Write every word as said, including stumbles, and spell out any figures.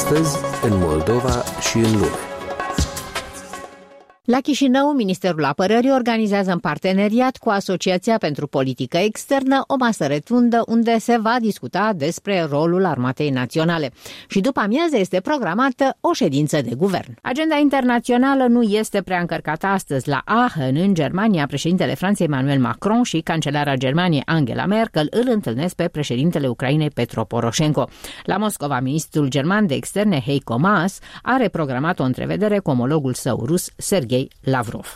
Astăzi, în Moldova și în lume. La Chișinău, Ministerul Apărării organizează în parteneriat cu Asociația pentru Politică Externă o masă rotundă unde se va discuta despre rolul Armatei Naționale. Și după amiază este programată o ședință de guvern. Agenda internațională nu este prea încărcată astăzi. La Aachen, în Germania, președintele Franței Emmanuel Macron și cancelara Germaniei Angela Merkel îl întâlnesc pe președintele Ucrainei Petro Poroșenko. La Moscova, ministrul german de externe Heiko Maas are programat o întrevedere cu omologul său rus Sergei Lavrov.